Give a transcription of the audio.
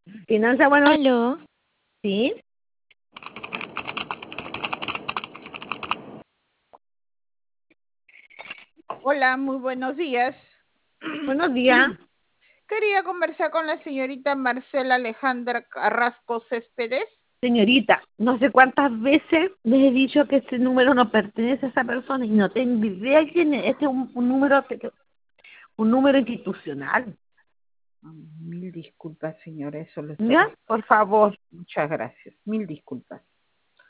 Finanza, bueno, Aló, sí. Hola, muy buenos días. Buenos días. Quería conversar con la señorita Marcela Alejandra Carrasco Céspedes. Señorita, no sé cuántas veces les he dicho que este número no pertenece a esa persona y no tengo idea quién es. Este es un número institucional. Mil disculpas, señora, eso lo ¿Ya? estaba. Por favor. Muchas gracias, mil disculpas.